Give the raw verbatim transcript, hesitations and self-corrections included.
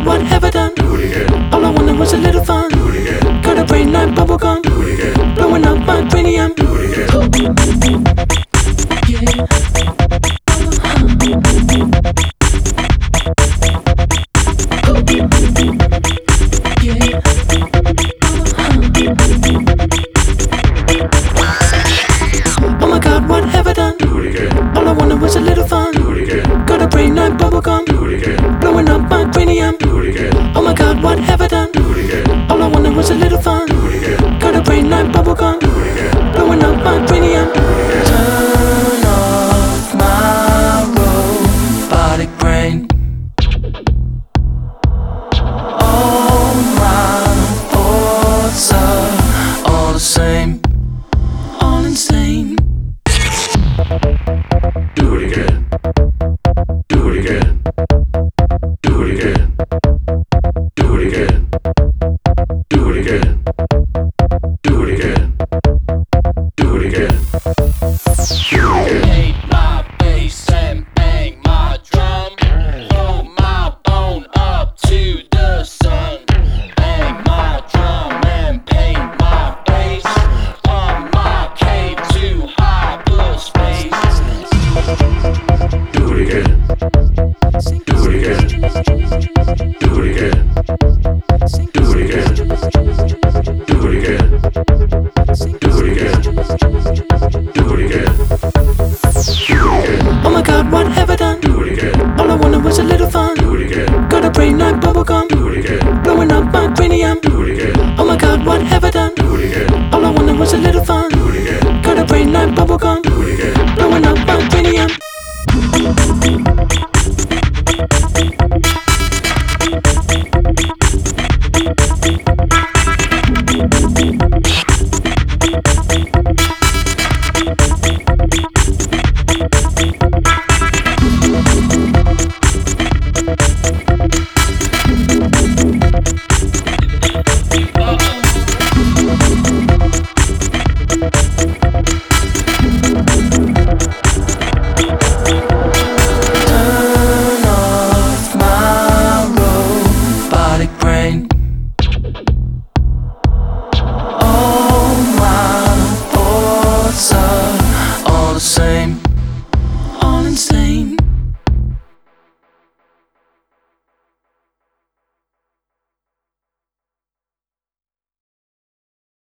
what have I done? Do it again. All I wanted was a little fun. Do it again. Got a brain like bubblegum. Do it again. Blowing up my cranium. Do it again. Yeah. Yeah. Oh my God, what have I done? Do it again. All I wanted was a little fun. Do it again. Got a brain like bubblegum. Do it again. Blowing up my cranium. Do it again. Oh my God, what have I done? Do it again. All I wanted was a little fun. Do it again. Got a brain like bubblegum. Do it again. Blowing up my cranium. Turn off my robotic brain. All my thoughts are all the same, all insane. Do it again. Do it again. Do it again. Do it again. Do it again. Do it again. Do it again. Do it again. Hate my bass and bang my drum. Throw my bone up to the sun. Bang my drum and paint my bass. On my cave to hyperspace. Do it again. Do it again. Do it again. Do it again. Do it again. Do it again. Do it again. Do it again. Oh my God, what have I done? Do it again. All I wanted was a little fun. Do it again. Got a brain like bubblegum. Do it again. Blowing up my cranium. Do it again. Oh my God, what have I done? Do it again. All I wanted was a little fun. Do it again. Got a brain like bubblegum. Do it again. Blowing up my cranium.